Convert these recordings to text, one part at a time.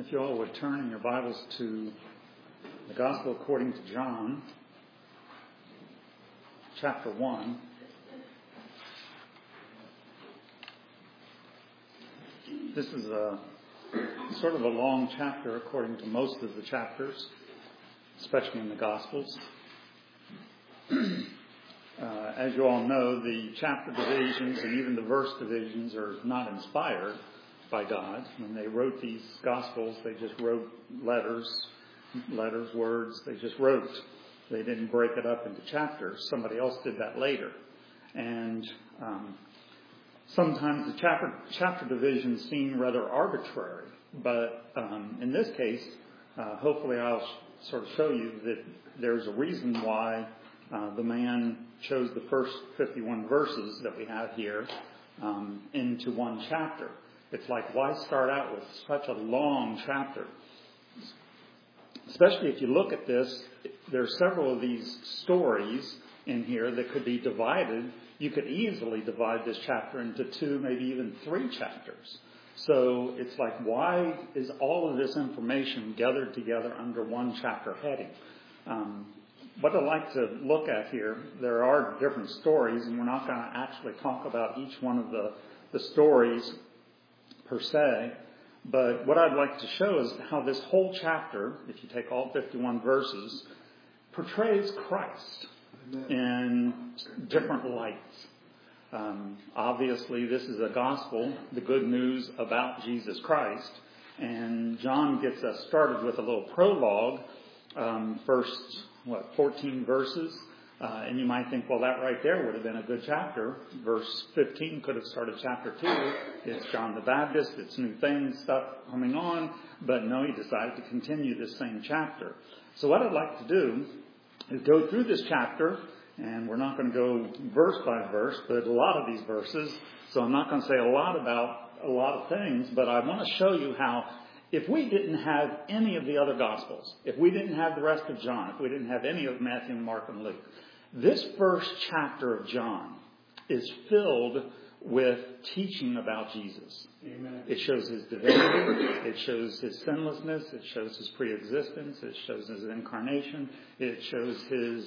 If you all would turn in your Bibles to the Gospel according to John, chapter 1. This is a sort of a long chapter according to most of the chapters, especially in the Gospels. As you all know, the chapter divisions and even the verse divisions are not inspired by God. When they wrote these Gospels, they just wrote letters, words. They just wrote. They didn't break it up into chapters. Somebody else did that later. And sometimes the chapter divisions seem rather arbitrary. But in this case, hopefully I'll sort of show you that there's a reason why the man chose the first 51 verses that we have here into one chapter. It's like, why start out with such a long chapter? Especially if you look at this, there are several of these stories in here that could be divided. You could easily divide this chapter into 2, maybe even 3 chapters. So it's like, why is all of this information gathered together under one chapter heading? What I'd like to look at here, there are different stories, and we're not going to actually talk about each one of the stories per se, but what I'd like to show is how this whole chapter, if you take all 51 verses, portrays Christ in different lights. Obviously, this is a gospel, the good news about Jesus Christ, and John gets us started with a little prologue, first 14 verses. And you might think, well, that right there would have been a good chapter. Verse 15 could have started chapter 2. It's John the Baptist. It's new things, stuff coming on. But no, he decided to continue this same chapter. So what I'd like to do is go through this chapter. And we're not going to go verse by verse, but a lot of these verses. So I'm not going to say a lot about a lot of things. But I want to show you how, if we didn't have any of the other Gospels, if we didn't have the rest of John, if we didn't have any of Matthew, Mark, and Luke, this first chapter of John is filled with teaching about Jesus. Amen. It shows his divinity. It shows his sinlessness. It shows his preexistence. It shows his incarnation. It shows his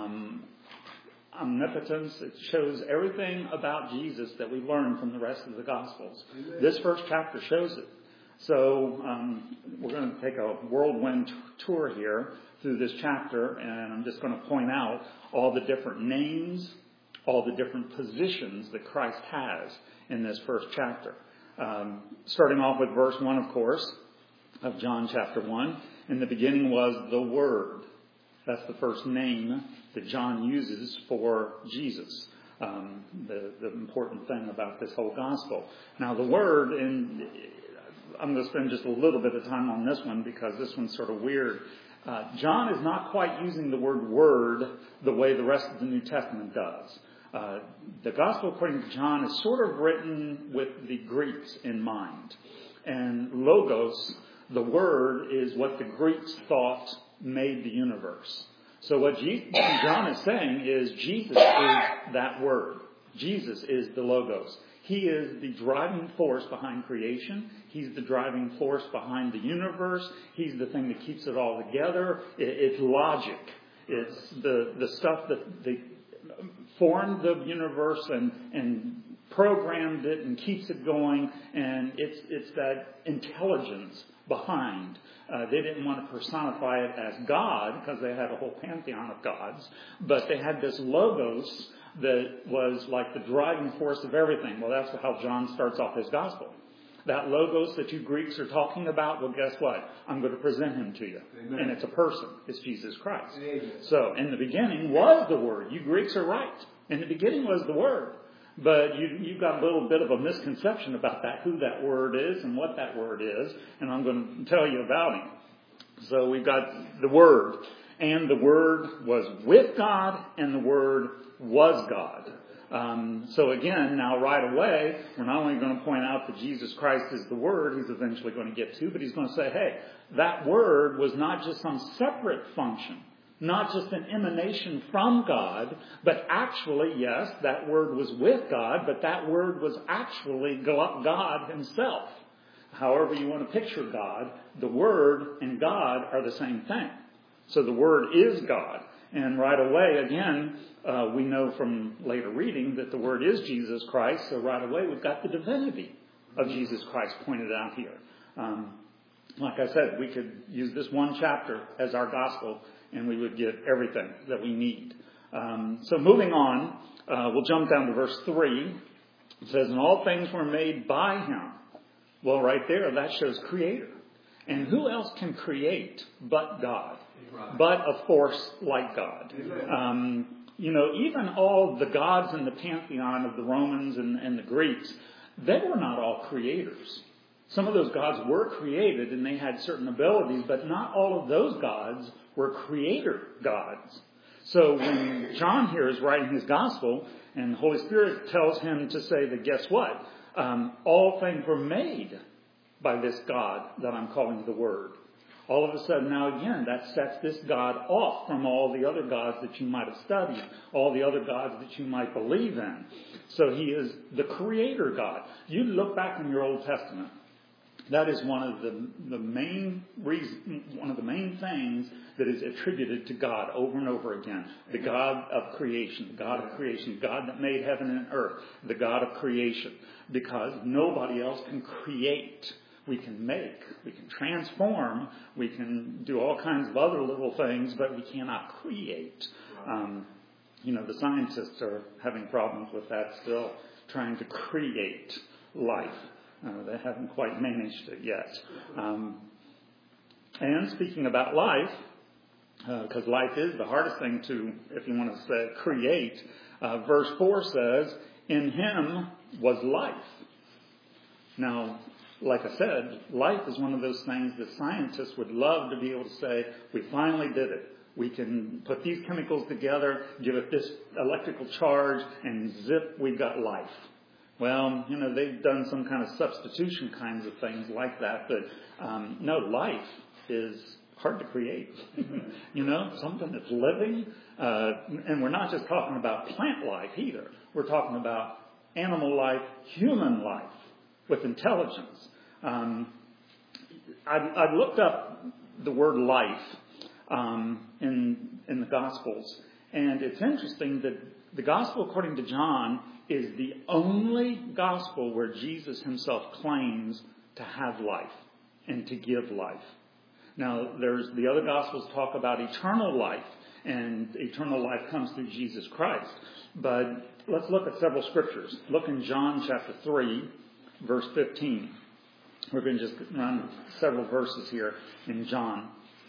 omnipotence. It shows everything about Jesus that we learn from the rest of the Gospels. Amen. This first chapter shows it. So we're going to take a whirlwind tour here through this chapter, and I'm just going to point out all the different names, all the different positions that Christ has in this first chapter. Starting off with verse 1, of course, of John chapter 1. In the beginning was the Word. That's the first name that John uses for Jesus. The important thing about this whole gospel. Now, the Word, I'm going to spend just a little bit of time on this one because this one's sort of weird. John is not quite using the word the way the rest of the New Testament does. The Gospel according to John is sort of written with the Greeks in mind. And logos, the word, is what the Greeks thought made the universe. So what John is saying is Jesus is that word. Jesus is the logos. He is the driving force behind creation. He's the driving force behind the universe. He's the thing that keeps it all together. It's logic. It's the stuff that they formed the universe and programmed it and keeps it going. And it's that intelligence behind. They didn't want to personify it as God because they had a whole pantheon of gods. But they had this logos that was like the driving force of everything. Well, that's how John starts off his gospel. That logos that you Greeks are talking about, well, guess what? I'm going to present him to you. Amen. And it's a person. It's Jesus Christ. Amen. So, in the beginning was the Word. You Greeks are right. In the beginning was the Word. But you've got a little bit of a misconception about that, who that Word is and what that Word is. And I'm going to tell you about him. So, we've got the Word. And the Word was with God, and the Word was God. So again, now right away, we're not only going to point out that Jesus Christ is the Word, he's eventually going to get to, but he's going to say, hey, that Word was not just some separate function, not just an emanation from God, but actually, yes, that Word was with God, but that Word was actually God himself. however you want to picture God, the Word and God are the same thing. So the Word is God. And right away, again, we know from later reading that the Word is Jesus Christ. So right away, we've got the divinity of Jesus Christ pointed out here. Like I said, we could use this one chapter as our gospel, and we would get everything that we need. So moving on, we'll jump down to verse 3. It says, and all things were made by him. Well, right there, that shows creator. And who else can create but God? But a force like God. Even all the gods in the pantheon of the Romans and the Greeks, they were not all creators. Some of those gods were created and they had certain abilities, but not all of those gods were creator gods. So when John here is writing his gospel, and the Holy Spirit tells him to say that, guess what? All things were made by this God that I'm calling the Word. All of a sudden, now again, that sets this God off from all the other gods that you might have studied, all the other gods that you might believe in. So he is the creator God. You look back in your Old Testament, that is one of the main things that is attributed to God over and over again. The God of creation, the God of creation, God that made heaven and earth, the God of creation. Because nobody else can create. We can make, we can transform, we can do all kinds of other little things, but we cannot create. The scientists are having problems with that still, trying to create life. They haven't quite managed it yet. And speaking about life, because life is the hardest thing to, if you want to say, create, verse 4 says, in him was life. Now, like I said, life is one of those things that scientists would love to be able to say, we finally did it. We can put these chemicals together, give it this electrical charge, and zip, we've got life. Well, they've done some kind of substitution kinds of things like that, but no, life is hard to create. Something that's living, and we're not just talking about plant life either. We're talking about animal life, human life, with intelligence. I looked up the word life in the Gospels, and it's interesting that the Gospel according to John is the only Gospel where Jesus himself claims to have life and to give life. Now, there's the other Gospels talk about eternal life, and eternal life comes through Jesus Christ. But let's look at several scriptures. Look in John chapter 3, verse 15. We're going to just run several verses here in John.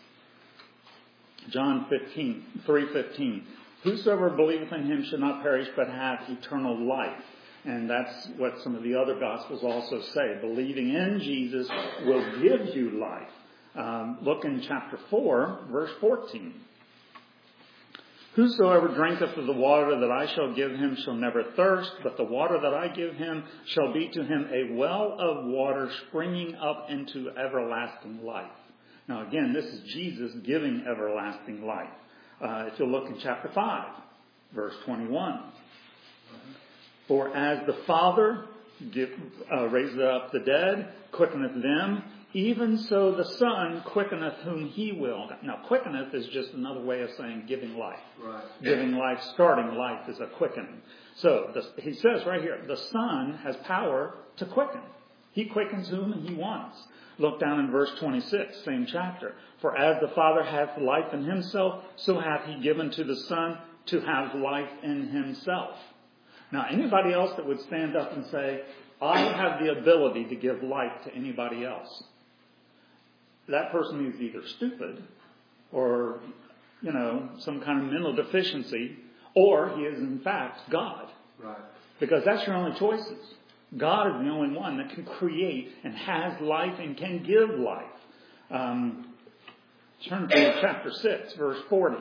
John 3:15. Whosoever believeth in him should not perish but have eternal life. And that's what some of the other Gospels also say. Believing in Jesus will give you life. Look in chapter 4, verse 14. Whosoever drinketh of the water that I shall give him shall never thirst, but the water that I give him shall be to him a well of water springing up into everlasting life. Now again, this is Jesus giving everlasting life. If you'll look in chapter 5, verse 21. For as the Father raiseth up the dead, quickeneth them, even so the Son quickeneth whom he will. Now, quickeneth is just another way of saying giving life. Right. Giving life, starting life is a quickening. So, he says right here, the Son has power to quicken. He quickens whom he wants. Look down in verse 26, same chapter. For as the Father hath life in himself, so hath he given to the Son to have life in himself. Now, anybody else that would stand up and say, I have the ability to give life to anybody else, that person is either stupid or, some kind of mental deficiency, or he is in fact God. Right. Because that's your only choices. God is the only one that can create and has life and can give life. Turn to chapter 6, verse 40.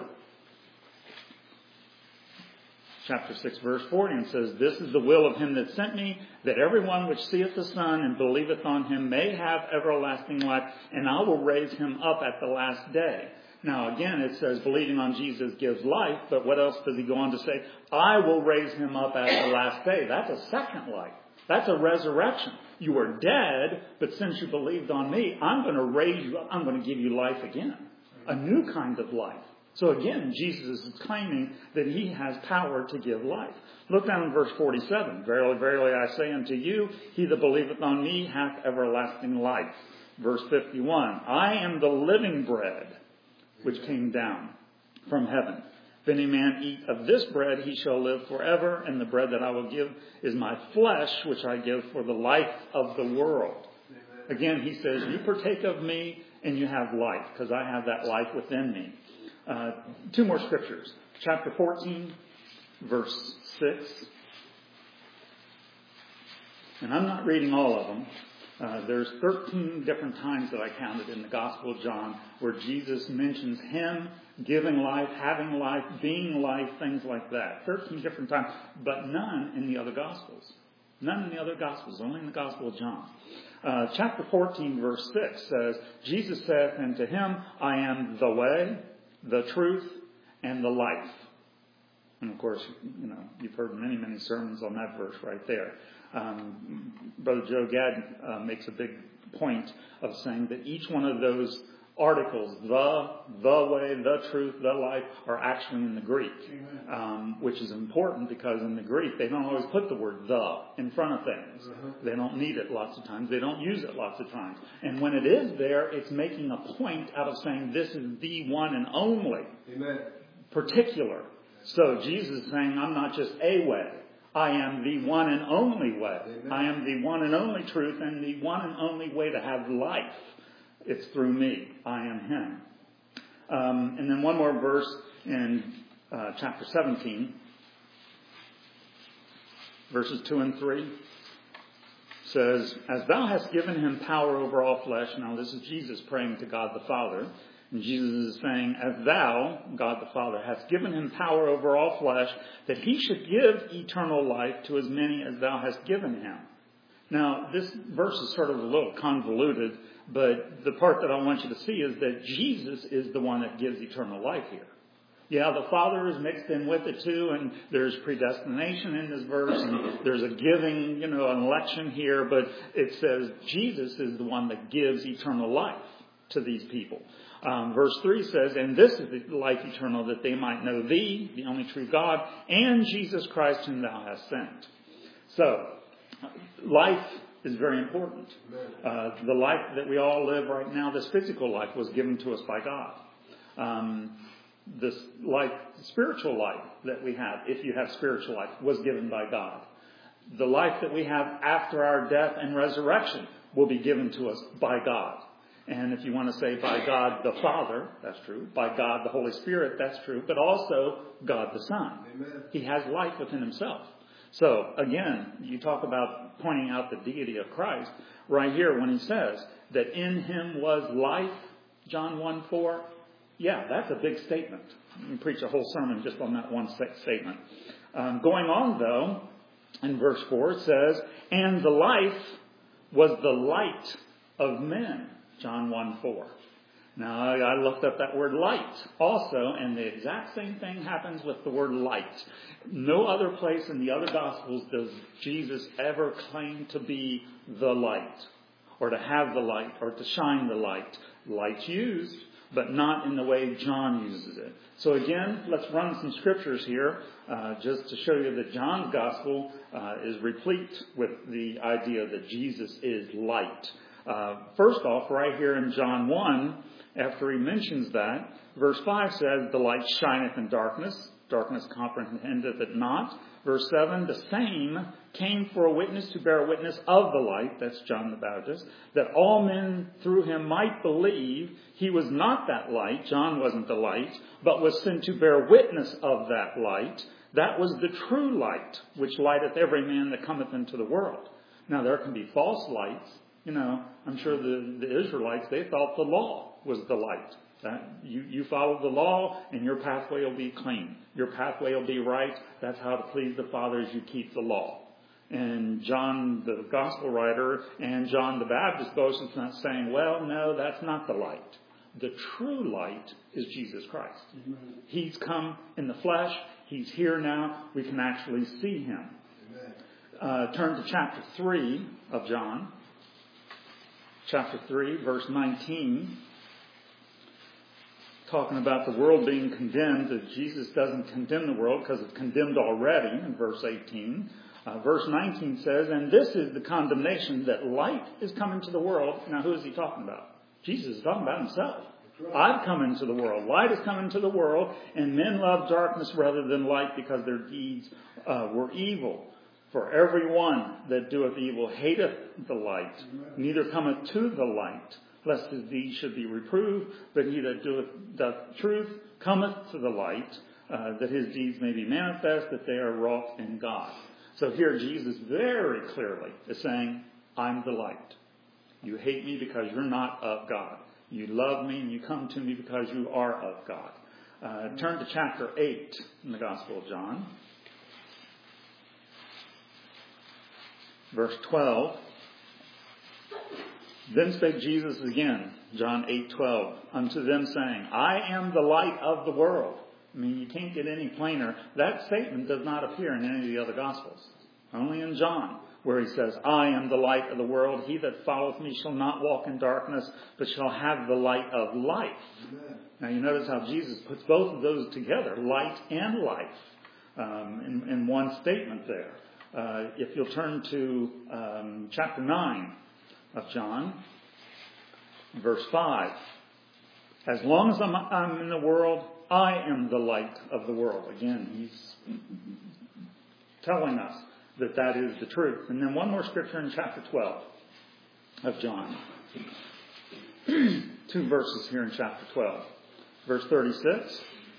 Chapter 6, verse 40, and says, This is the will of him that sent me, that everyone which seeth the Son and believeth on him may have everlasting life, and I will raise him up at the last day. Now again, it says believing on Jesus gives life, but what else does he go on to say? I will raise him up at the last day. That's a second life. That's a resurrection. You were dead, but since you believed on me, I'm going to raise you up. I'm going to give you life again. A new kind of life. So again, Jesus is claiming that he has power to give life. Look down in verse 47. Verily, verily, I say unto you, he that believeth on me hath everlasting life. Verse 51. I am the living bread which came down from heaven. If any man eat of this bread, he shall live forever. And the bread that I will give is my flesh, which I give for the life of the world. Again, he says, you partake of me and you have life, because I have that life within me. Two more scriptures. Chapter 14, verse 6. And I'm not reading all of them. There's 13 different times that I counted in the Gospel of John where Jesus mentions him giving life, having life, being life, things like that. 13 different times, but none in the other Gospels. None in the other Gospels, only in the Gospel of John. Chapter 14, verse 6 says, Jesus saith unto him, I am the way, the truth, and the life. And of course, you've heard many, many sermons on that verse right there. Brother Joe Gadd makes a big point of saying that each one of those articles, the way, the truth, the life, are actually in the Greek, which is important because in the Greek they don't always put the word the in front of things. They don't need it lots of times. They don't use it lots of times. And when it is there, it's making a point out of saying this is the one and only. Amen. Particular. So Jesus is saying, I'm not just a way. I am the one and only way. Amen. I am the one and only truth and the one and only way to have life. It's through me. I am him. And then one more verse in chapter 17, verses 2 and 3. Says, as thou hast given him power over all flesh. Now this is Jesus praying to God the Father. And Jesus is saying, as thou, God the Father, hast given him power over all flesh, that he should give eternal life to as many as thou hast given him. Now, this verse is sort of a little convoluted, but the part that I want you to see is that Jesus is the one that gives eternal life here. Yeah, the Father is mixed in with it too, and there's predestination in this verse, and there's a giving, an election here, but it says Jesus is the one that gives eternal life to these people. Verse 3 says, and this is the life eternal, that they might know thee, the only true God, and Jesus Christ whom thou hast sent. So, life is very important. The life that we all live right now, this physical life, was given to us by God. This life, spiritual life that we have, if you have spiritual life, was given by God. The life that we have after our death and resurrection will be given to us by God. And if you want to say by God the Father, that's true. By God the Holy Spirit, that's true. But also God the Son. Amen. He has life within himself. So again, you talk about pointing out the deity of Christ. Right here when he says that in him was life, John 1:4. Yeah, that's a big statement. You can preach a whole sermon just on that one statement. Going on though, in verse 4 it says, and the life was the light of men. John 1:4. Now, I looked up that word light also, and the exact same thing happens with the word light. No other place in the other Gospels does Jesus ever claim to be the light, or to have the light, or to shine the light. Light's used, but not in the way John uses it. So again, let's run some scriptures here, just to show you that John's Gospel is replete with the idea that Jesus is light. First off, right here in John 1, after he mentions that, verse 5 says, the light shineth in darkness, darkness comprehendeth it not. Verse 7, the same came for a witness to bear witness of the light, that's John the Baptist, that all men through him might believe he was not that light, John wasn't the light, but was sent to bear witness of that light. That was the true light, which lighteth every man that cometh into the world. Now there can be false lights. I'm sure the Israelites, they thought the law was the light. You follow the law and your pathway will be clean. Your pathway will be right. That's how to please the Father, is you keep the law. And John, the gospel writer, and John the Baptist both is not saying, well, no, that's not the light. The true light is Jesus Christ. Amen. He's come in the flesh. He's here now. We can actually see him. Amen. Turn to chapter 3 of John. Chapter 3, verse 19. Talking about the world being condemned, that Jesus doesn't condemn the world because it's condemned already in verse 18. Verse 19 says, and this is the condemnation, that light is come into the world. Now, who is he talking about? Jesus is talking about himself. I've come into the world. Light has come into the world, and men love darkness rather than light because their deeds were evil. For every one that doeth evil hateth the light, neither cometh to the light, lest his deeds should be reproved. But he that doth truth cometh to the light, that his deeds may be manifest, that they are wrought in God. So here Jesus very clearly is saying, I'm the light. You hate me because you're not of God. You love me and you come to me because you are of God. Turn to chapter 8 in the Gospel of John. Verse 12. Then spake Jesus again, John 8:12, unto them saying, I am the light of the world. I mean, you can't get any plainer. That statement does not appear in any of the other Gospels. Only in John, where he says, I am the light of the world. He that followeth me shall not walk in darkness, but shall have the light of life. Amen. Now you notice how Jesus puts both of those together, light and life, in one statement there. If you'll turn to chapter 9 of John, verse 5. As long as I'm in the world, I am the light of the world. Again, he's telling us that is the truth. And then one more scripture in chapter 12 of John. 2 verses here in chapter 12. Verse 36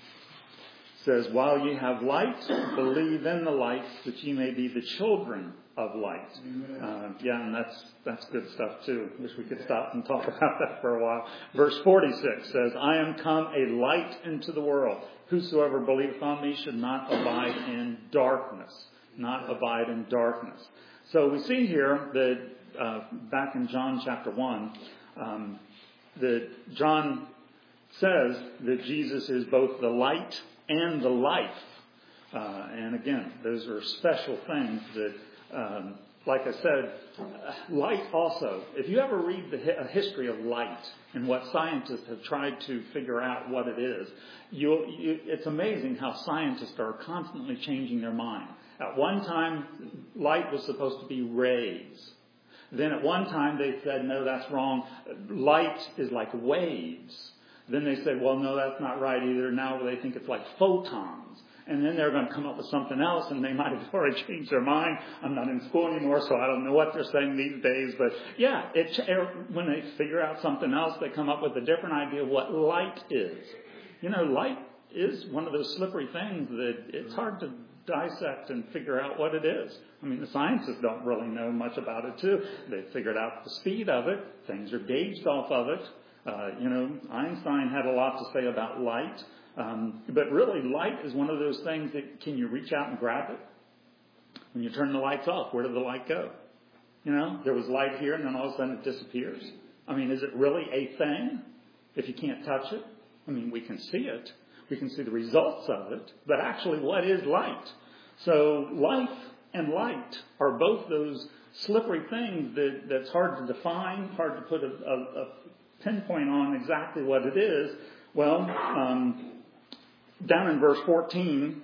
says, while ye have light, believe in the light, that ye may be the children of light. And that's good stuff too. Wish we could stop and talk about that for a while. Verse 46 says, I am come a light into the world. Whosoever believeth on me should not abide in darkness. Not abide in darkness. So we see here that back in John chapter 1, that John says that Jesus is both the light and the life. And again, those are special things that, like I said, light also, if you ever read a history of light and what scientists have tried to figure out what it is, it's amazing how scientists are constantly changing their mind. At one time, light was supposed to be rays. Then at one time they said, no, that's wrong. Light is like waves. Then they said, well, no, that's not right either. Now they think it's like photons. And then they're going to come up with something else, and they might have already changed their mind. I'm not in school anymore, so I don't know what they're saying these days. But yeah, when they figure out something else, they come up with a different idea of what light is. You know, light is one of those slippery things that it's hard to dissect and figure out what it is. I mean, the scientists don't really know much about it, too. They figured out the speed of it. Things are gauged off of it. Einstein had a lot to say about light. But really, light is one of those things that can you reach out and grab it? When you turn the lights off, where did the light go? You know, there was light here and then all of a sudden it disappears. I mean, is it really a thing if you can't touch it? I mean, we can see it. We can see the results of it. But actually, what is light? So life and light are both those slippery things that's hard to define, hard to put a pinpoint on exactly what it is. Well, down in verse 14,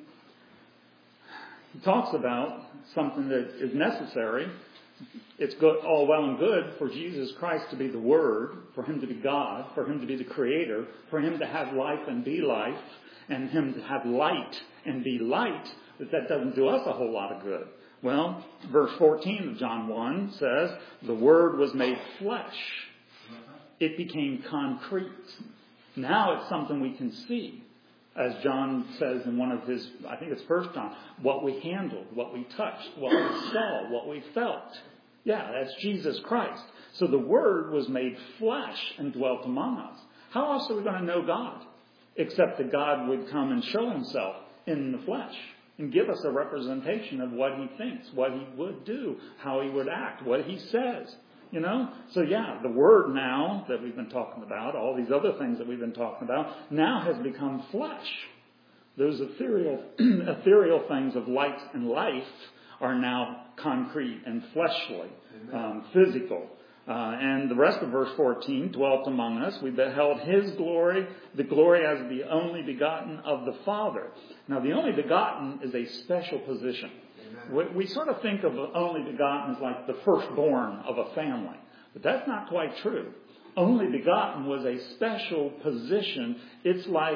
he talks about something that is necessary. It's good, all well and good for Jesus Christ to be the Word, for Him to be God, for Him to be the Creator, for Him to have life and be life, and Him to have light and be light, but that doesn't do us a whole lot of good. Well, verse 14 of John 1 says, the Word was made flesh. It became concrete. Now it's something we can see. As John says in one of his, I think it's 1 John, what we handled, what we touched, what we saw, what we felt. Yeah, that's Jesus Christ. So the Word was made flesh and dwelt among us. How else are we going to know God? Except that God would come and show Himself in the flesh and give us a representation of what He thinks, what He would do, how He would act, what He says. You know? So yeah, the Word now that we've been talking about, all these other things that we've been talking about, now has become flesh. Those ethereal things of light and life are now concrete and fleshly, physical. And the rest of verse 14, dwelt among us. We beheld his glory, the glory as the only begotten of the Father. Now, the only begotten is a special position. We sort of think of only begotten as like the firstborn of a family. But that's not quite true. Only begotten was a special position. It's like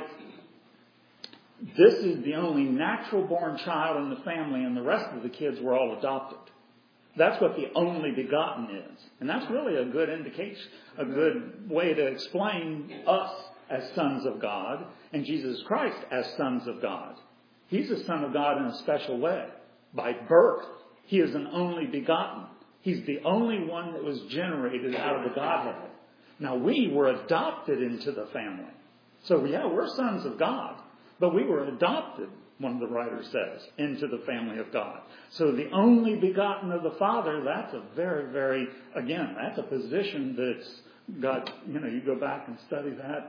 this is the only natural born child in the family, and the rest of the kids were all adopted. That's what the only begotten is. And that's really a good indication, a good way to explain us as sons of God and Jesus Christ as sons of God. He's a son of God in a special way. By birth, he is an only begotten. He's the only one that was generated out of the Godhead. Now, we were adopted into the family. So, yeah, we're sons of God. But we were adopted, one of the writers says, into the family of God. So the only begotten of the Father, that's a very, very, again, that's a position that's got, you go back and study that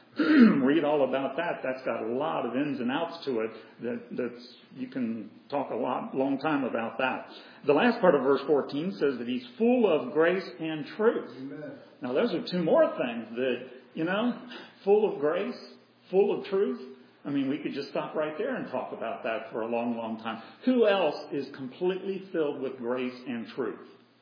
and read all about that. That's got a lot of ins and outs to it that's, you can talk a long time about that. The last part of verse 14 says that he's full of grace and truth. Amen. Now those are two more things that, full of grace, full of truth. I mean, we could just stop right there and talk about that for a long, long time. Who else is completely filled with grace and truth?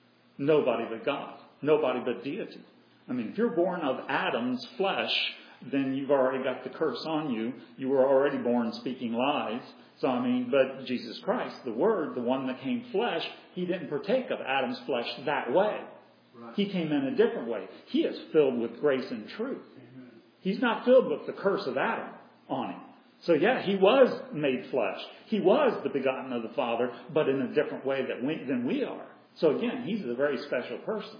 Nobody but God. Nobody but deity. I mean, if you're born of Adam's flesh, then you've already got the curse on you. You were already born speaking lies. So, but Jesus Christ, the Word, the one that came flesh, he didn't partake of Adam's flesh that way. Right. He came in a different way. He is filled with grace and truth. Amen. He's not filled with the curse of Adam on him. So yeah, he was made flesh. He was the begotten of the Father, but in a different way than we are. So again, he's a very special person.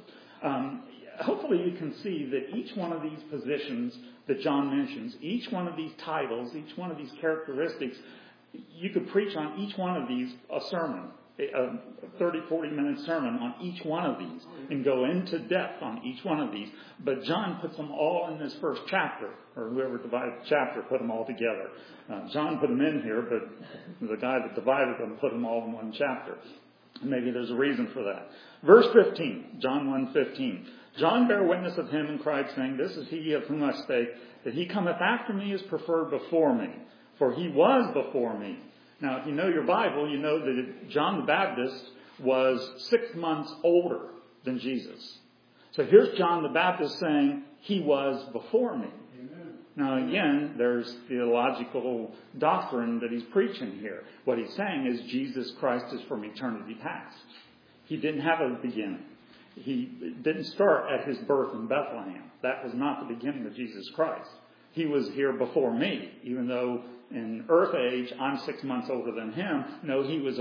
Hopefully you can see that each one of these positions that John mentions, each one of these titles, each one of these characteristics, you could preach on each one of these a sermon, a 30, 40-minute sermon on each one of these and go into depth on each one of these. But John puts them all in this first chapter, or whoever divided the chapter put them all together. John put them in here, but the guy that divided them put them all in one chapter. Maybe there's a reason for that. Verse 15, John 1:15. John bare witness of him and cried, saying, This is he of whom I spake, that he cometh after me is preferred before me, for he was before me. Now, if you know your Bible, you know that John the Baptist was 6 months older than Jesus. So here's John the Baptist saying, he was before me. Amen. Now, again, there's theological doctrine that he's preaching here. What he's saying is Jesus Christ is from eternity past. He didn't have a beginning. He didn't start at his birth in Bethlehem. That was not the beginning of Jesus Christ. He was here before me, even though in earth age I'm 6 months older than him. No, he's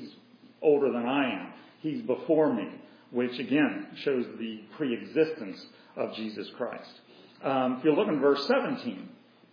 older than I am. He's before me, which again shows the pre-existence of Jesus Christ. If you look in verse 17,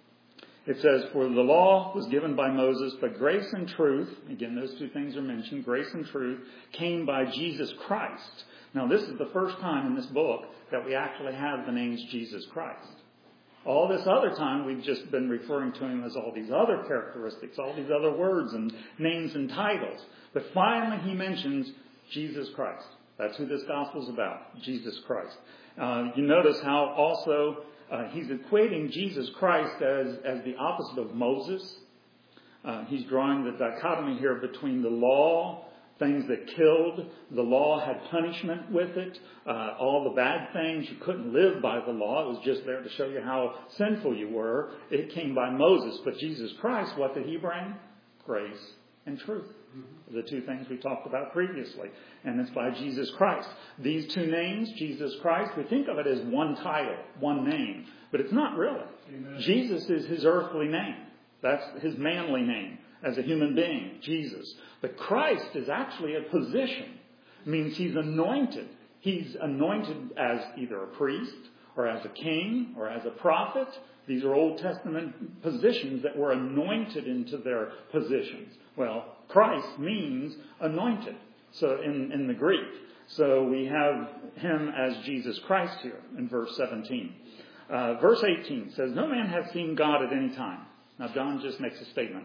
it says, For the law was given by Moses, but grace and truth, again those two things are mentioned, grace and truth, came by Jesus Christ. Now this is the first time in this book that we actually have the names Jesus Christ. All this other time, we've just been referring to him as all these other characteristics, all these other words and names and titles. But finally, he mentions Jesus Christ. That's who this gospel's about, Jesus Christ. You notice how also he's equating Jesus Christ as the opposite of Moses. He's drawing the dichotomy here between the law, things that killed. The law had punishment with it. All the bad things, you couldn't live by the law. It was just there to show you how sinful you were. It came by Moses. But Jesus Christ, what did he bring? Grace and truth. Mm-hmm. The two things we talked about previously. And it's by Jesus Christ. These two names, Jesus Christ, we think of it as one title, one name. But it's not really. Amen. Jesus is his earthly name. That's his manly name. As a human being, Jesus. But Christ is actually a position. It means he's anointed. He's anointed as either a priest or as a king or as a prophet. These are Old Testament positions that were anointed into their positions. Well, Christ means anointed. So in the Greek. So we have him as Jesus Christ here in verse 17. Verse 18 says, No man hath seen God at any time. Now John just makes a statement.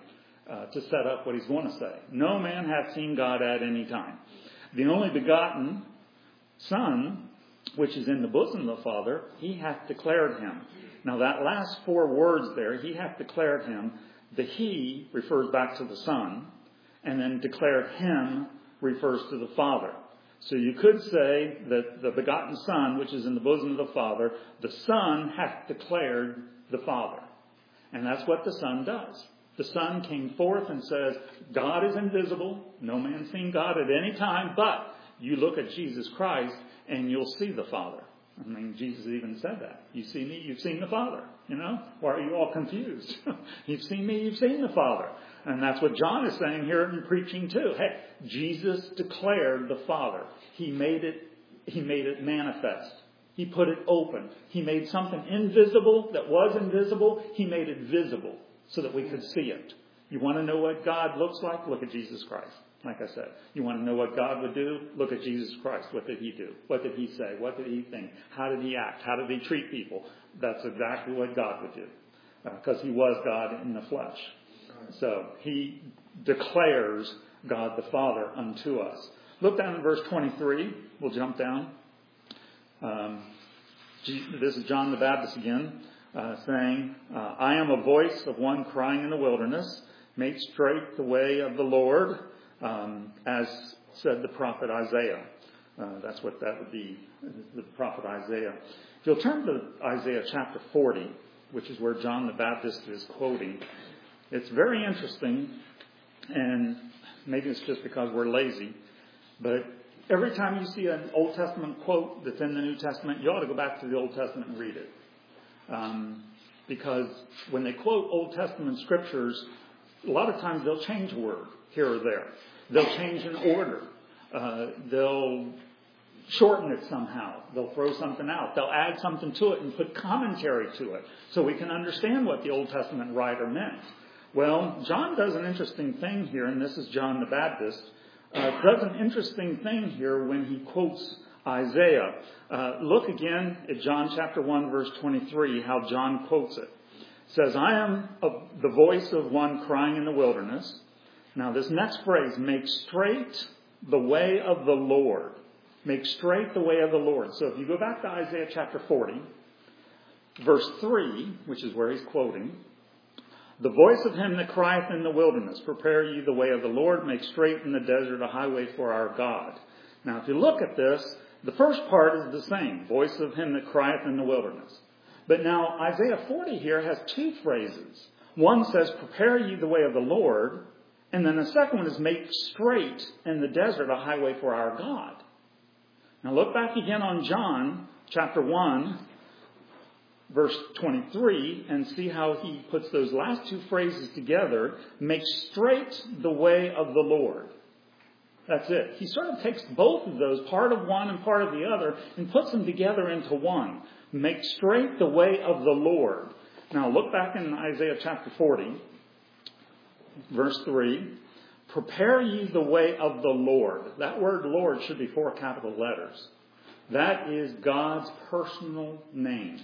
to set up what he's going to say. No man hath seen God at any time. The only begotten Son, which is in the bosom of the Father, he hath declared him. Now that last 4 words there, he hath declared him, the he refers back to the Son, and then declared him refers to the Father. So you could say that the begotten Son, which is in the bosom of the Father, the Son hath declared the Father. And that's what the Son does. The Son came forth and says, God is invisible. No man's seen God at any time, but you look at Jesus Christ and you'll see the Father. I mean, Jesus even said that. You see me, you've seen the Father. You know? Why are you all confused? You've seen me, you've seen the Father. And that's what John is saying here in preaching too. Hey, Jesus declared the Father. He made it manifest. He put it open. He made something invisible that was invisible. He made it visible so that we could see it. You want to know what God looks like? Look at Jesus Christ. Like I said, you want to know what God would do? Look at Jesus Christ. What did he do? What did he say? What did he think? How did he act? How did he treat people? That's exactly what God would do. Because he was God in the flesh. So he declares God the Father unto us. Look down in verse 23. We'll jump down. This is John the Baptist again, saying, I am a voice of one crying in the wilderness, make straight the way of the Lord, as said the prophet Isaiah. That's what that would be, the prophet Isaiah. If you'll turn to Isaiah chapter 40, which is where John the Baptist is quoting, it's very interesting, and maybe it's just because we're lazy, but every time you see an Old Testament quote that's in the New Testament, you ought to go back to the Old Testament and read it. Because when they quote Old Testament scriptures, a lot of times they'll change a word here or there. They'll change an order. They'll shorten it somehow. They'll throw something out. They'll add something to it and put commentary to it so we can understand what the Old Testament writer meant. Well, John does an interesting thing here, and this is John the Baptist. Does an interesting thing here when he quotes Isaiah. Look again at John chapter 1, verse 23, how John quotes it. It says, I am the voice of one crying in the wilderness. Now this next phrase, make straight the way of the Lord. Make straight the way of the Lord. So if you go back to Isaiah chapter 40, verse 3, which is where he's quoting, the voice of him that crieth in the wilderness, prepare ye the way of the Lord, make straight in the desert a highway for our God. Now if you look at this, the first part is the same, voice of him that crieth in the wilderness. But now Isaiah 40 here has 2 phrases. One says, prepare ye the way of the Lord, and then the second one is make straight in the desert a highway for our God. Now look back again on John chapter 1, verse 23, and see how he puts those last 2 phrases together. Make straight the way of the Lord. That's it. He sort of takes both of those, part of one and part of the other, and puts them together into one. Make straight the way of the Lord. Now look back in Isaiah chapter 40, verse 3. Prepare ye the way of the Lord. That word Lord should be 4 capital letters. That is God's personal name.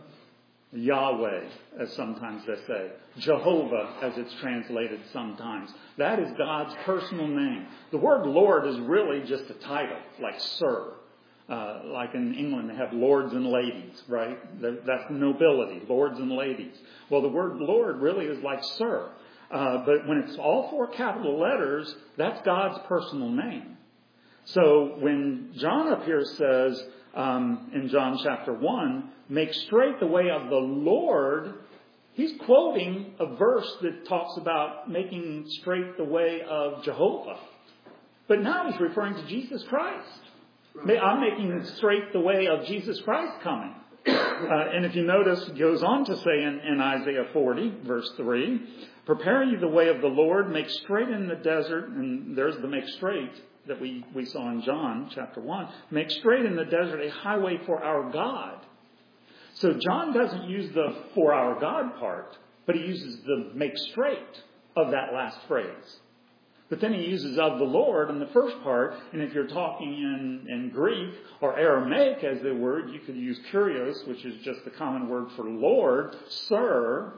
Yahweh, as sometimes they say. Jehovah, as it's translated sometimes. That is God's personal name. The word Lord is really just a title, like Sir. Like in England, they have lords and ladies, right? That's nobility, lords and ladies. Well, the word Lord really is like Sir. But when it's all 4 capital letters, that's God's personal name. So when John up here says, in John chapter 1, make straight the way of the Lord, he's quoting a verse that talks about making straight the way of Jehovah. But now he's referring to Jesus Christ. I'm making straight the way of Jesus Christ coming. And if you notice, it goes on to say in Isaiah 40, verse 3, prepare ye the way of the Lord, make straight in the desert, and there's the make straight that we saw in John chapter 1, make straight in the desert a highway for our God. So John doesn't use the for our God part, but he uses the make straight of that last phrase. But then he uses of the Lord in the first part, and if you're talking in Greek or Aramaic as the word, you could use kurios, which is just the common word for Lord, Sir,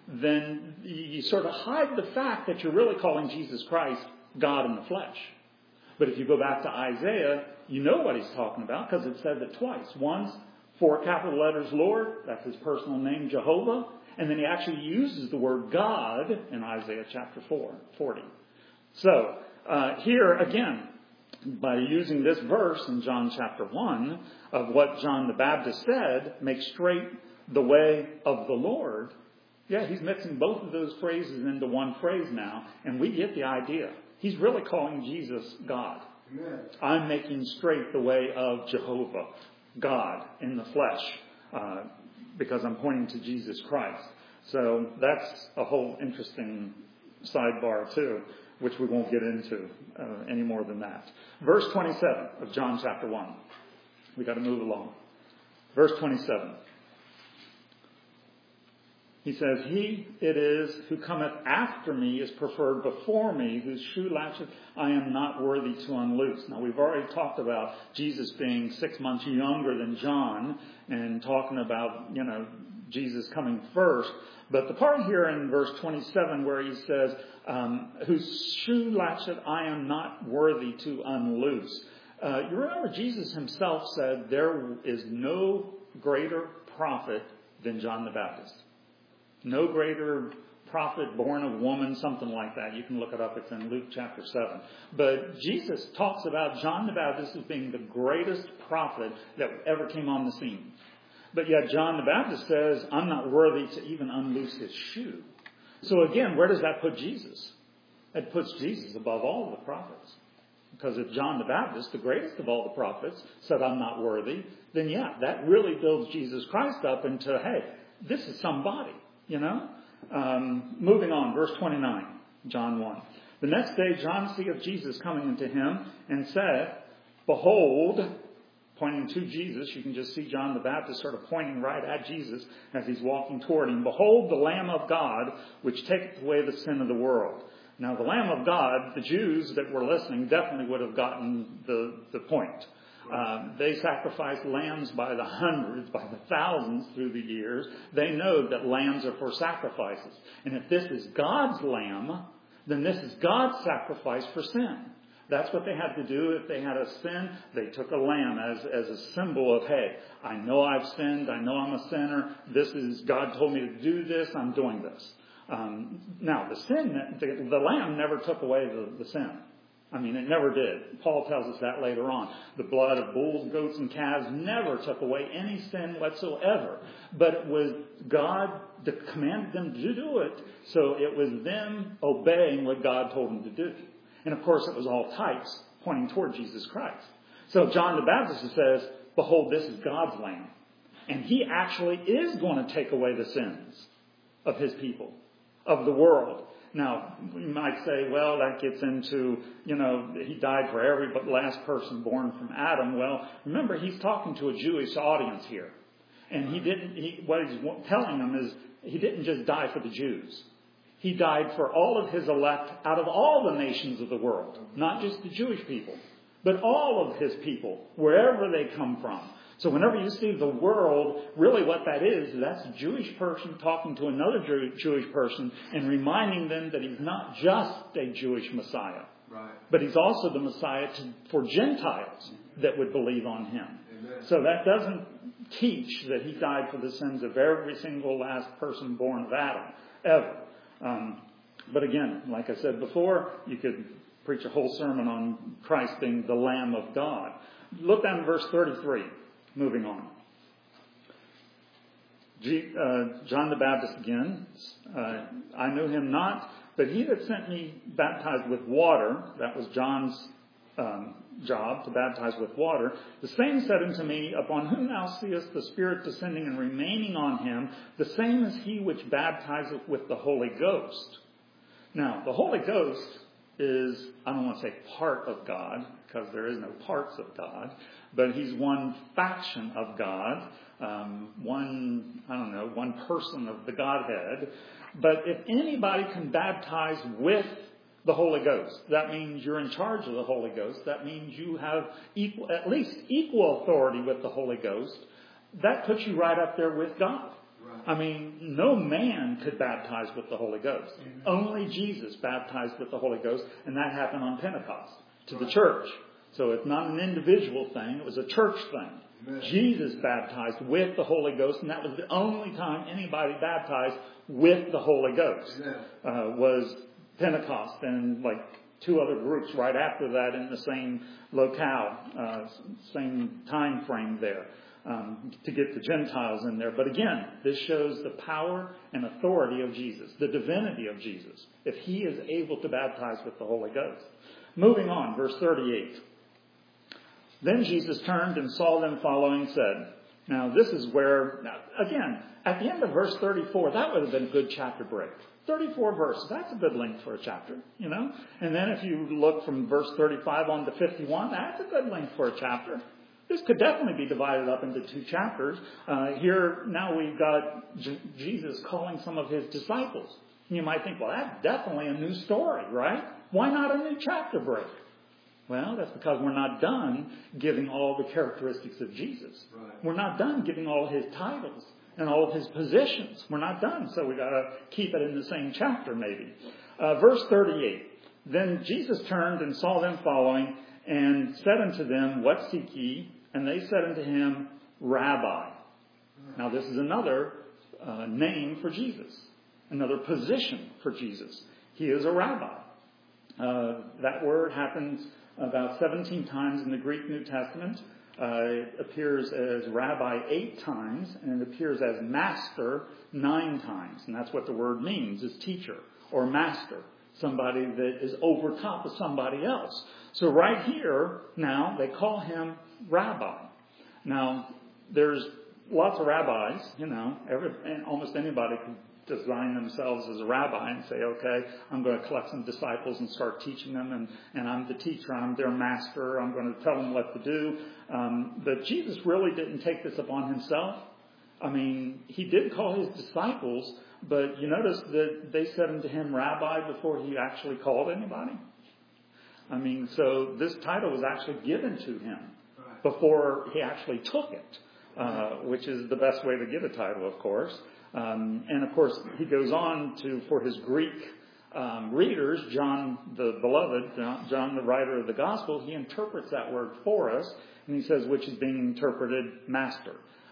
then you sort of hide the fact that you're really calling Jesus Christ God in the flesh. But if you go back to Isaiah, you know what he's talking about because it says it twice. Once, 4 capital letters Lord, that's his personal name, Jehovah. And then he actually uses the word God in Isaiah chapter 40. So, here again, by using this verse in John chapter 1 of what John the Baptist said, make straight the way of the Lord. Yeah, he's mixing both of those phrases into one phrase now, and we get the idea. He's really calling Jesus God. Amen. I'm making straight the way of Jehovah, God in the flesh, because I'm pointing to Jesus Christ. So that's a whole interesting sidebar too, which we won't get into any more than that. Verse 27 of John chapter 1. We got to move along. Verse 27. He says, He it is who cometh after me is preferred before me, whose shoe latchet I am not worthy to unloose. Now, we've already talked about Jesus being 6 months younger than John and talking about, Jesus coming first. But the part here in verse 27 where he says, whose shoe latchet I am not worthy to unloose. You remember Jesus himself said there is no greater prophet than John the Baptist. No greater prophet born of woman, something like that. You can look it up. It's in Luke chapter 7. But Jesus talks about John the Baptist as being the greatest prophet that ever came on the scene. But yet John the Baptist says, I'm not worthy to even unloose his shoe. So again, where does that put Jesus? It puts Jesus above all the prophets. Because if John the Baptist, the greatest of all the prophets, said, I'm not worthy, then that really builds Jesus Christ up into, hey, this is somebody. Moving on, verse 29, John 1. The next day John seeth Jesus coming unto him, and said, Behold, pointing to Jesus, you can just see John the Baptist sort of pointing right at Jesus as he's walking toward him. Behold, the Lamb of God, which taketh away the sin of the world. Now, the Lamb of God, the Jews that were listening definitely would have gotten the point. They sacrificed lambs by the hundreds, by the thousands through the years. They know that lambs are for sacrifices. And if this is God's lamb, then this is God's sacrifice for sin. That's what they had to do. If they had a sin, they took a lamb as a symbol of, hey, I know I've sinned. I know I'm a sinner. God told me to do this. I'm doing this. Now, the lamb never took away the sin. It never did. Paul tells us that later on. The blood of bulls, goats, and calves never took away any sin whatsoever. But it was God that commanded them to do it, so it was them obeying what God told them to do. And of course, it was all types pointing toward Jesus Christ. So John the Baptist says, Behold, this is God's Lamb. And he actually is going to take away the sins of his people, of the world. Now, we might say, well, that gets into, he died for every last person born from Adam. Well, remember, he's talking to a Jewish audience here. And what he's telling them is he didn't just die for the Jews. He died for all of his elect out of all the nations of the world. Not just the Jewish people, but all of his people, wherever they come from. So whenever you see the world, really what that is, that's a Jewish person talking to another Jewish person and reminding them that he's not just a Jewish Messiah, right, but he's also the Messiah for Gentiles that would believe on him. Amen. So that doesn't teach that he died for the sins of every single last person born of Adam, ever. But again, like I said before, you could preach a whole sermon on Christ being the Lamb of God. Look down at verse 33. Moving on. John the Baptist again. I knew him not, but he that sent me baptized with water, that was John's job, to baptize with water. The same said unto me, Upon whom thou seest the Spirit descending and remaining on him, the same is he which baptizeth with the Holy Ghost. Now, the Holy Ghost is, I don't want to say part of God, because there is no parts of God, but he's one faction of God, one person of the Godhead. But if anybody can baptize with the Holy Ghost, that means you're in charge of the Holy Ghost. That means you have at least equal authority with the Holy Ghost. That puts you right up there with God. Right. I mean, no man could baptize with the Holy Ghost. Amen. Only Jesus baptized with the Holy Ghost, and that happened on Pentecost to the church. So it's not an individual thing, it was a church thing. Amen. Jesus baptized with the Holy Ghost, and that was the only time anybody baptized with the Holy Ghost. Was Pentecost, and like 2 other groups right after that in the same locale, same time frame there. To get the Gentiles in there. But again, this shows the power and authority of Jesus, the divinity of Jesus, if he is able to baptize with the Holy Ghost. Moving on, verse 38. Then Jesus turned and saw them following and said, now this is where, again, at the end of verse 34, that would have been a good chapter break. 34 verses, that's a good length for a chapter, you know. And then if you look from verse 35 on to 51, that's a good length for a chapter. This could definitely be divided up into 2 chapters. Here, now we've got Jesus calling some of his disciples. You might think, well, that's definitely a new story, right? Why not a new chapter break? Well, that's because we're not done giving all the characteristics of Jesus. Right. We're not done giving all his titles and all of his positions. We're not done, so we've got to keep it in the same chapter maybe. Verse 38. Then Jesus turned and saw them following and said unto them, what seek ye? And they said unto him, Rabbi. Now this is another name for Jesus, another position for Jesus. He is a rabbi. That word happens about 17 times in the Greek New Testament. It appears as rabbi 8 times, and it appears as master 9 times. And that's what the word means, is teacher or master. Somebody that is over top of somebody else. So right here, now, they call him rabbi. Now, there's lots of rabbis, you know, almost anybody can design themselves as a rabbi and say, okay, I'm going to collect some disciples and start teaching them, and I'm the teacher, I'm their master, I'm going to tell them what to do. But Jesus really didn't take this upon himself. I mean, he did call his disciples, but you notice that they said unto him, Rabbi, before he actually called anybody. I mean, so this title was actually given to him before he actually took it, which is the best way to get a title, of course. And of course, he goes on to, for his Greek readers, John the beloved, John the writer of the gospel, he interprets that word for us, and he says, which is being interpreted master.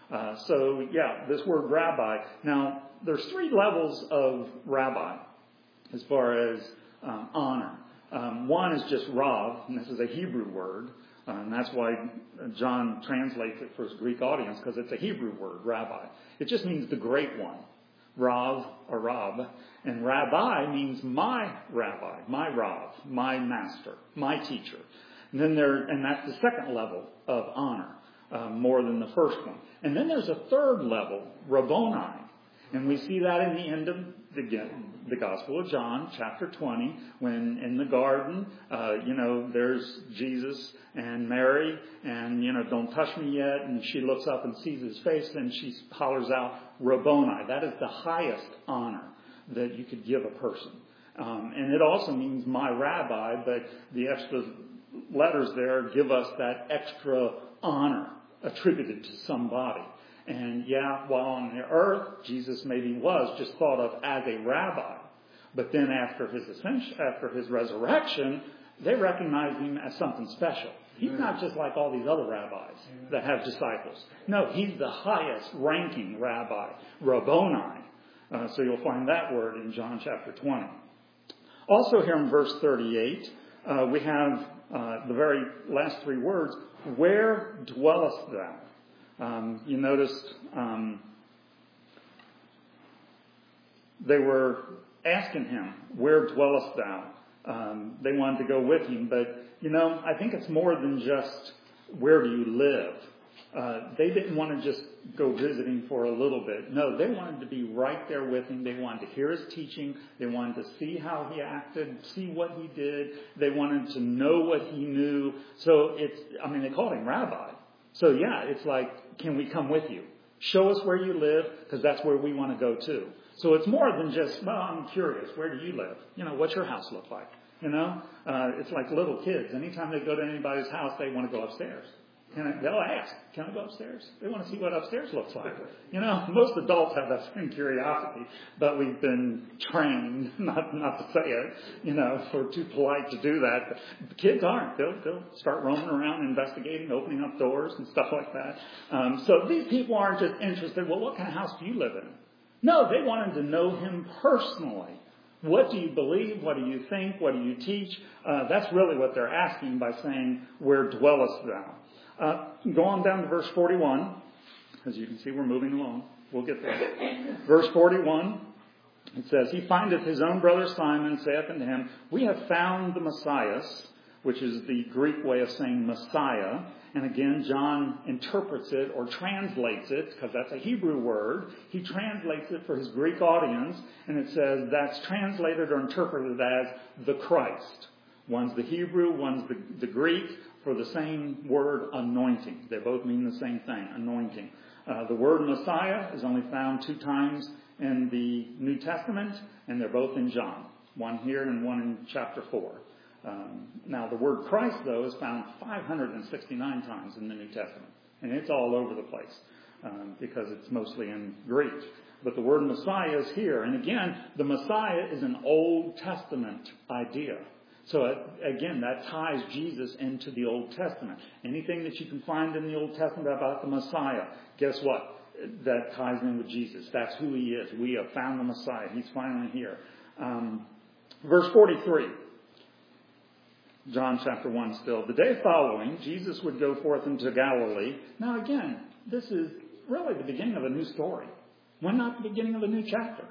So yeah, this word rabbi. Now, there's 3 levels of rabbi as far as honor. One is just Rav, and this is a Hebrew word. And that's why John translates it for his Greek audience, because it's a Hebrew word, rabbi. It just means the great one. Rav or Rab. And rabbi means my rabbi, my Rav, my master, my teacher. And then and that's the second level of honor, more than the first one. And then there's a third level, Rabboni. And we see that in the end of the Gospel of John, chapter 20, when in the garden, there's Jesus and Mary, and, don't touch me yet. And she looks up and sees his face, and she hollers out, Rabboni. That is the highest honor that you could give a person. And it also means my rabbi, but the extra letters there give us that extra honor attributed to somebody. And yeah, while on the earth, Jesus maybe was just thought of as a rabbi. But then after his ascension, after his resurrection, they recognized him as something special. He's not just like all these other rabbis that have disciples. No, he's the highest ranking rabbi, Rabboni. So you'll find that word in John chapter 20. Also here in verse 38, we have the very last 3 words, where dwellest thou? You noticed they were asking him, where dwellest thou? They wanted to go with him, but, I think it's more than just where do you live. They didn't want to just go visiting for a little bit. No, they wanted to be right there with him. They wanted to hear his teaching. They wanted to see how he acted, see what he did. They wanted to know what he knew. So they called him rabbi. So yeah, it's like, can we come with you? Show us where you live, because that's where we want to go too. So it's more than just, well, I'm curious, where do you live? What's your house look like? It's like little kids. Anytime they go to anybody's house, they want to go upstairs. They'll ask, can I go upstairs? They want to see what upstairs looks like. Most adults have that same curiosity, but we've been trained not to say it. We're too polite to do that. But the kids aren't. They'll start roaming around, investigating, opening up doors and stuff like that. So these people aren't just interested, well, what kind of house do you live in? No, they wanted to know him personally. What do you believe? What do you think? What do you teach? That's really what they're asking by saying, where dwellest thou? Go on down to verse 41. As you can see, we're moving along. We'll get there. Verse 41, it says, He findeth his own brother Simon, saith unto him, We have found the Messiah, which is the Greek way of saying Messiah. And again, John interprets it or translates it, because that's a Hebrew word. He translates it for his Greek audience, and it says that's translated or interpreted as the Christ. One's the Hebrew, one's the Greek, for the same word, anointing. They both mean the same thing, anointing. The word Messiah is only found 2 times in the New Testament, and they're both in John. One here and one in chapter 4. Now, the word Christ, though, is found 569 times in the New Testament. And it's all over the place because it's mostly in Greek. But the word Messiah is here. And again, the Messiah is an Old Testament idea. So again, that ties Jesus into the Old Testament. Anything that you can find in the Old Testament about the Messiah, guess what? That ties in with Jesus. That's who he is. We have found the Messiah. He's finally here. Verse 43. John chapter 1 still. The day following, Jesus would go forth into Galilee. Now again, this is really the beginning of a new story. Why not the beginning of a new chapter?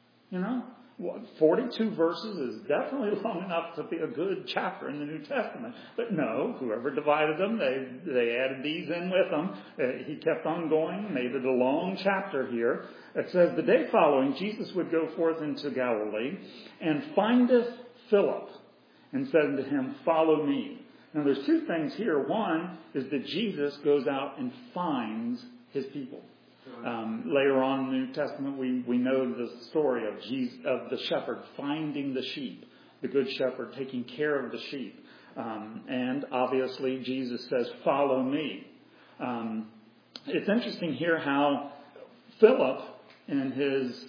42 verses is definitely long enough to be a good chapter in the New Testament. But no, whoever divided them, they added these in with them. He kept on going, made it a long chapter here. It says, the day following, Jesus would go forth into Galilee and findeth Philip and said unto him, Follow me. Now there's 2 things here. One is that Jesus goes out and finds his people. Later on in the New Testament, we know the story of the shepherd finding the sheep, the good shepherd taking care of the sheep. And obviously, Jesus says, Follow me. It's interesting here how Philip, in his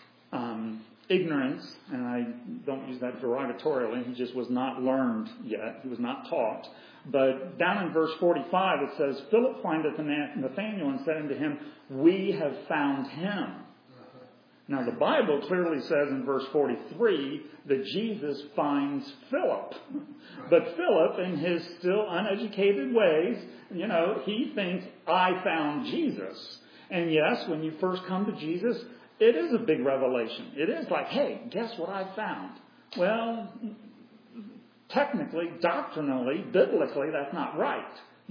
ignorance, and I don't use that derogatorily, he just was not learned yet. He was not taught. But down in verse 45 it says, Philip findeth Nathanael and said unto him, We have found him. Now the Bible clearly says in verse 43 that Jesus finds Philip. But Philip, in his still uneducated ways, he thinks, I found Jesus. And yes, when you first come to Jesus, it is a big revelation. It is like, hey, guess what I found? Well, technically, doctrinally, biblically, that's not right.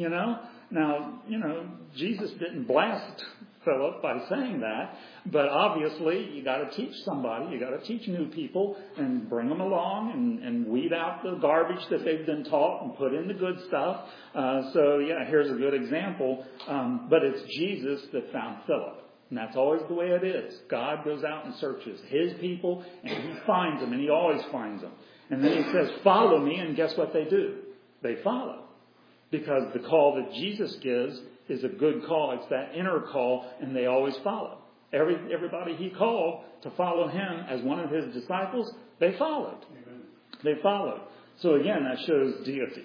Now, Jesus didn't blast Philip by saying that, but obviously you got to teach somebody. You got to teach new people and bring them along and weed out the garbage that they've been taught and put in the good stuff. Here's a good example. But it's Jesus that found Philip. And that's always the way it is. God goes out and searches his people, and he finds them, and he always finds them. And then he says, Follow me, and guess what they do? They follow. Because the call that Jesus gives is a good call. It's that inner call, and they always follow. Everybody he called to follow him as one of his disciples, they followed. Amen. They followed. So again, that shows deity.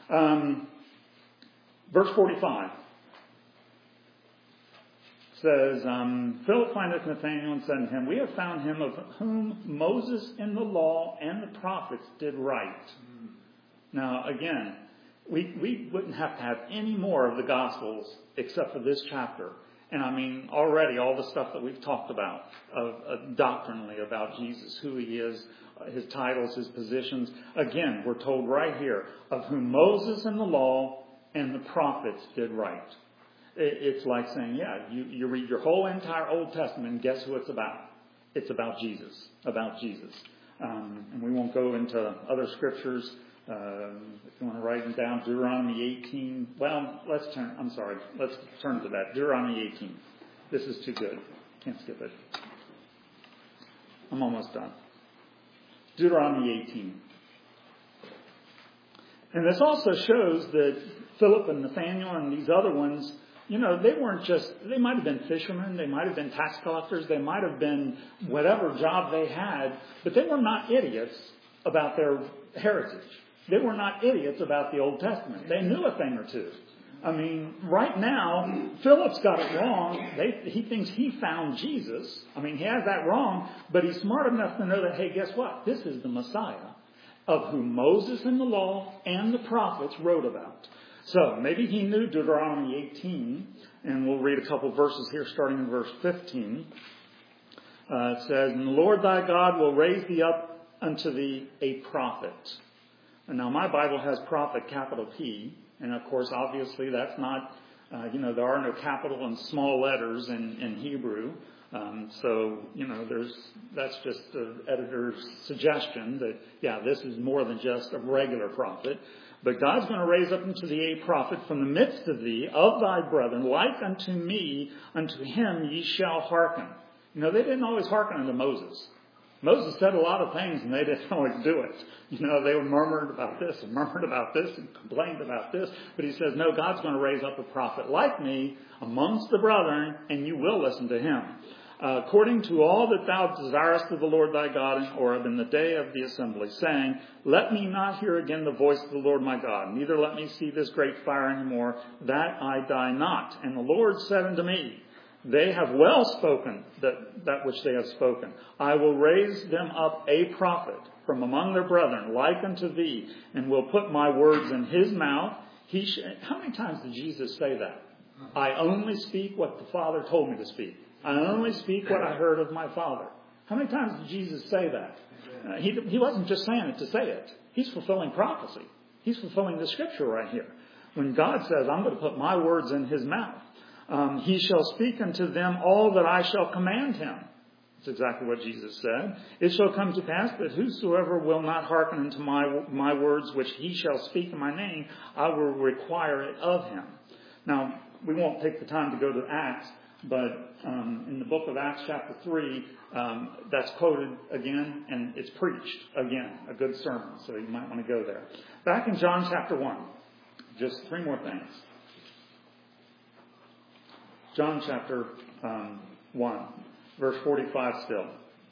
Verse 45. Says, Philip findeth Nathanael and said unto him, We have found him of whom Moses in the law and the prophets did write. Now, again, we wouldn't have to have any more of the Gospels except for this chapter. And I mean, already all the stuff that we've talked about doctrinally about Jesus, who he is, his titles, his positions. Again, we're told right here, of whom Moses in the law and the prophets did write. It's like saying, you read your whole entire Old Testament and guess who it's about? It's about Jesus. About Jesus. And we won't go into other scriptures. If you want to write them down, Deuteronomy 18. Well, let's turn to that. Deuteronomy 18. This is too good. Can't skip it. I'm almost done. Deuteronomy 18. And this also shows that Philip and Nathaniel and these other ones, they might have been fishermen, they might have been tax collectors, they might have been whatever job they had, but they were not idiots about their heritage. They were not idiots about the Old Testament. They knew a thing or two. I mean, right now, Philip's got it wrong. He thinks he found Jesus. I mean, he has that wrong, but he's smart enough to know that, hey, guess what? This is the Messiah of whom Moses in the law and the prophets wrote about. So maybe he knew Deuteronomy 18, and we'll read a couple verses here starting in verse 15. It says, "And the Lord thy God will raise thee up unto thee a prophet." And now my Bible has prophet, capital P. And of course, obviously, that's not, there are no capital and small letters in Hebrew. That's just the editor's suggestion that, this is more than just a regular prophet. But God's going to raise up unto thee a prophet from the midst of thee, of thy brethren, like unto me, unto him ye shall hearken. They didn't always hearken unto Moses. Moses said a lot of things and they didn't always do it. They were murmured about this and murmured about this and complained about this. But he says, no, God's going to raise up a prophet like me amongst the brethren, and you will listen to him. According to all that thou desirest of the Lord thy God in Horeb in the day of the assembly, saying, let me not hear again the voice of the Lord my God, neither let me see this great fire any more, that I die not. And the Lord said unto me, they have well spoken that which they have spoken. I will raise them up a prophet from among their brethren, like unto thee, and will put my words in his mouth. How many times did Jesus say that? I only speak what the Father told me to speak. I only speak what I heard of my Father. How many times did Jesus say that? He wasn't just saying it to say it. He's fulfilling prophecy. He's fulfilling the scripture right here. When God says, I'm going to put my words in his mouth. He shall speak unto them all that I shall command him. That's exactly what Jesus said. It shall come to pass that whosoever will not hearken unto my words, which he shall speak in my name, I will require it of him. Now, we won't take the time to go to Acts, but in the book of Acts chapter 3, that's quoted again, and it's preached again, a good sermon, so you might want to go there. Back in John chapter 1, just three more things. John chapter 1, verse 45 still.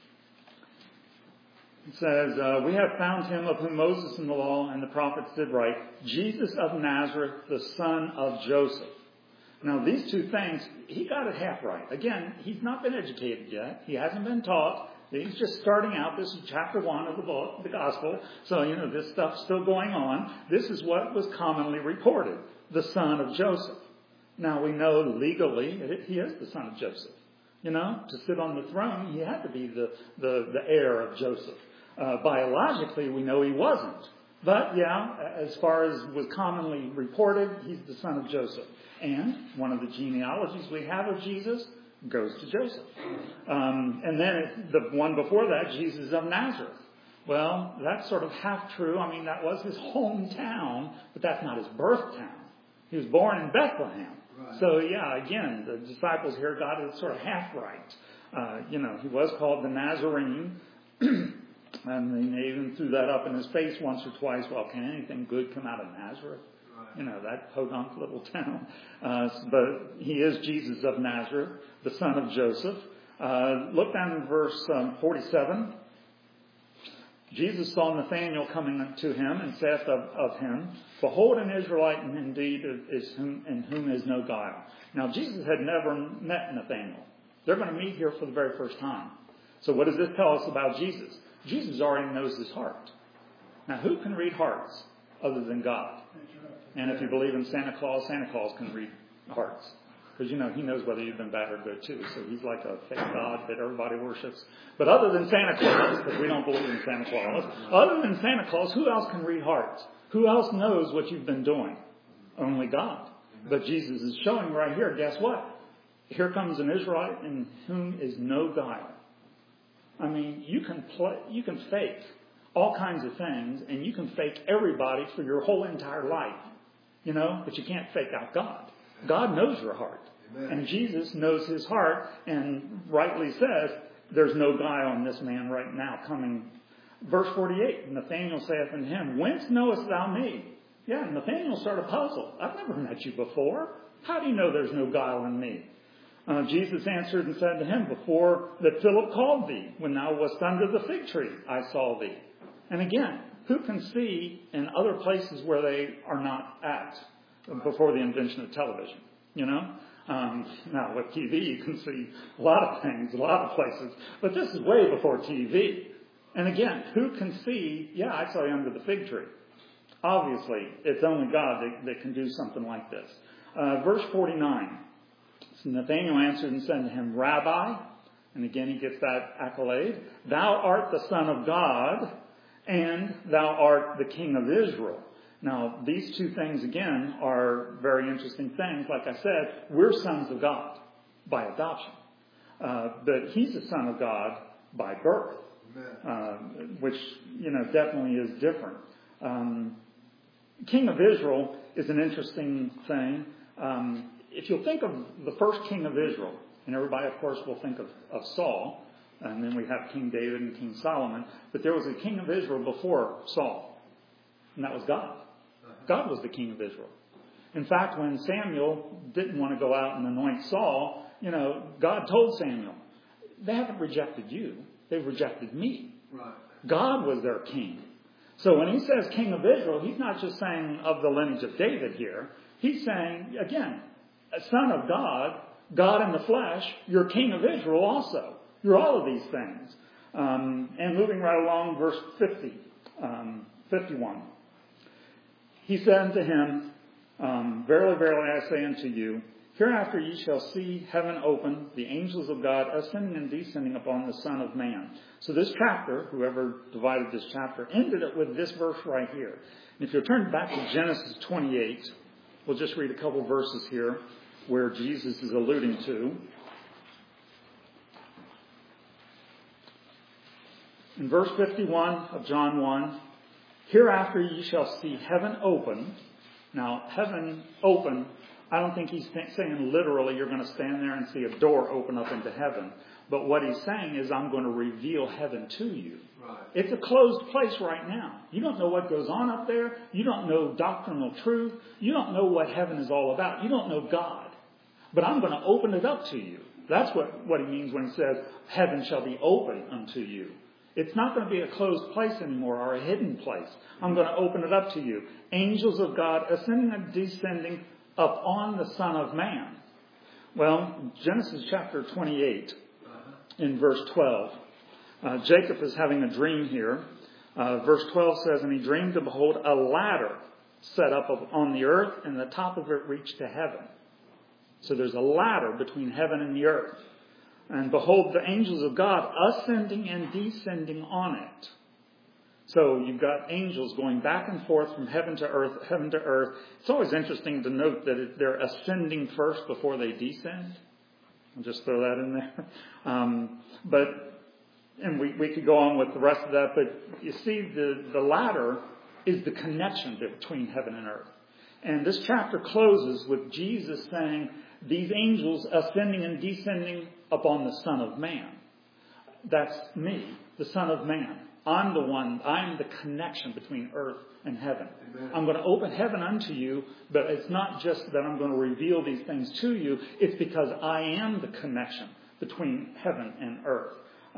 It says, we have found him of whom Moses in the law and the prophets did write, Jesus of Nazareth, the son of Joseph. Now these two things, he got it half right. Again, he's not been educated yet. He hasn't been taught. He's just starting out. This is chapter 1 of the book, the gospel. So, this stuff's still going on. This is what was commonly reported. The son of Joseph. Now we know legally he is the son of Joseph. To sit on the throne, he had to be the heir of Joseph. Biologically, we know he wasn't. But as far as was commonly reported, he's the son of Joseph. And one of the genealogies we have of Jesus goes to Joseph. And then the one before that, Jesus of Nazareth. Well, that's sort of half true. I mean, that was his hometown, but that's not his birth town. He was born in Bethlehem. Right. So, again, the disciples here got it sort of half right. He was called the Nazarene. And they even threw that up in his face once or twice. Well, can anything good come out of Nazareth? Right. That podunk little town. But he is Jesus of Nazareth, the son of Joseph. Look down in verse 47. Jesus saw Nathanael coming to him and saith of him, behold, an Israelite indeed in whom is no guile. Now, Jesus had never met Nathanael. They're going to meet here for the very first time. So what does this tell us about Jesus? Jesus already knows his heart. Now, who can read hearts other than God? And if you believe in Santa Claus can read hearts. Because, he knows whether you've been bad or good, too. So he's like a fake God that everybody worships. But other than Santa Claus, because we don't believe in Santa Claus, other than Santa Claus, who else can read hearts? Who else knows what you've been doing? Only God. But Jesus is showing right here, guess what? Here comes an Israelite in whom is no guile. I mean, you can fake all kinds of things, and you can fake everybody for your whole entire life. But you can't fake out God. God knows your heart. Amen. And Jesus knows his heart and rightly says, there's no guile in this man right now coming. Verse 48, Nathanael saith unto him, whence knowest thou me? Yeah, Nathanael started puzzled. I've never met you before. How do you know there's no guile in me? Jesus answered and said to him, before that Philip called thee, when thou wast under the fig tree, I saw thee. And again, who can see in other places where they are not at before the invention of television? You know? Now, with TV, you can see a lot of things, a lot of places. But this is way before TV. And again, who can see, yeah, I saw you under the fig tree. Obviously, it's only God that can do something like this. Verse 49. So Nathanael answered and said to him, Rabbi, and again he gets that accolade, thou art the Son of God, and thou art the King of Israel. Now, these two things, again, are very interesting things. Like I said, we're sons of God by adoption. But he's a son of God by birth, which, definitely is different. King of Israel is an interesting thing. If you'll think of the first king of Israel, and everybody, of course, will think of Saul, and then we have King David and King Solomon, but there was a king of Israel before Saul, and that was God. God was the king of Israel. In fact, when Samuel didn't want to go out and anoint Saul, God told Samuel, they haven't rejected you, they've rejected me. Right. God was their king. So when he says king of Israel, he's not just saying of the lineage of David here. He's saying, again, a son of God, God in the flesh, you're king of Israel also. You're all of these things. And moving right along, verse 51. He said unto him, Verily, verily, I say unto you, hereafter ye shall see heaven open, the angels of God ascending and descending upon the Son of Man. So this chapter, whoever divided this chapter, ended it with this verse right here. And if you'll turn back to Genesis 28, we'll just read a couple verses here where Jesus is alluding to. In verse 51 of John 1, hereafter ye shall see heaven open. Now, heaven open, I don't think he's saying literally you're going to stand there and see a door open up into heaven. But what he's saying is I'm going to reveal heaven to you. Right. It's a closed place right now. You don't know what goes on up there. You don't know doctrinal truth. You don't know what heaven is all about. You don't know God. But I'm going to open it up to you. That's what he means when he says, heaven shall be open unto you. It's not going to be a closed place anymore or a hidden place. I'm going to open it up to you. Angels of God ascending and descending upon the Son of Man. Well, Genesis chapter 28 in verse 12. Jacob is having a dream here. Verse 12 says, And he dreamed to behold a ladder set up on the earth, and the top of it reached to heaven. So there's a ladder between heaven and the earth. And behold, the angels of God ascending and descending on it. So you've got angels going back and forth from heaven to earth, heaven to earth. It's always interesting to note that they're ascending first before they descend. I'll just throw that in there. And we could go on with the rest of that, but you see the ladder is the connection between heaven and earth. And this chapter closes with Jesus saying, these angels ascending and descending upon the Son of Man. That's me, the Son of Man. I'm the one, I'm the connection between earth and heaven. Amen. I'm going to open heaven unto you, but it's not just that I'm going to reveal these things to you. It's because I am the connection between heaven and earth.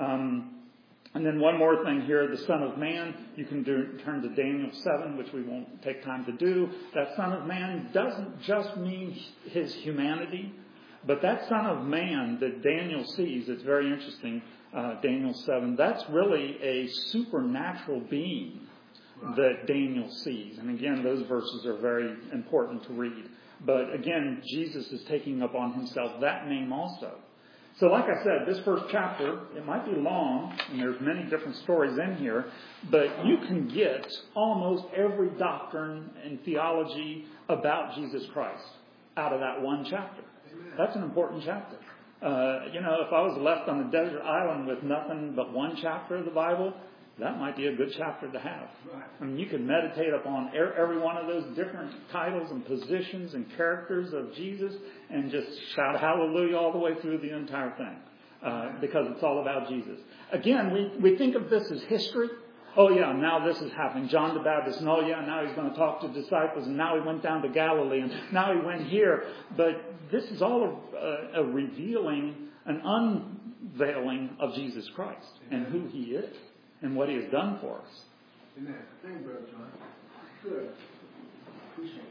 And then one more thing here, the Son of Man. You can turn to Daniel 7, which we won't take time to do. That Son of Man doesn't just mean his humanity, but that Son of Man that Daniel sees, it's very interesting, Daniel 7, that's really a supernatural being that Daniel sees. And again, those verses are very important to read. But again, Jesus is taking upon himself that name also. So like I said, this first chapter, it might be long, and there's many different stories in here, but you can get almost every doctrine and theology about Jesus Christ out of that one chapter. Amen. That's an important chapter. If I was left on a desert island with nothing but one chapter of the Bible, that might be a good chapter to have. Right. I mean, you can meditate upon every one of those different titles and positions and characters of Jesus and just shout hallelujah all the way through the entire thing because it's all about Jesus. Again, we think of this as history. oh yeah, now this is happening. John the Baptist, and oh yeah, now he's going to talk to disciples, and now he went down to Galilee, and now he went here. But this is all a revealing, an unveiling of Jesus Christ and who he is and what he has done for us. Amen. Thank you, Brother John. Good. Appreciate it.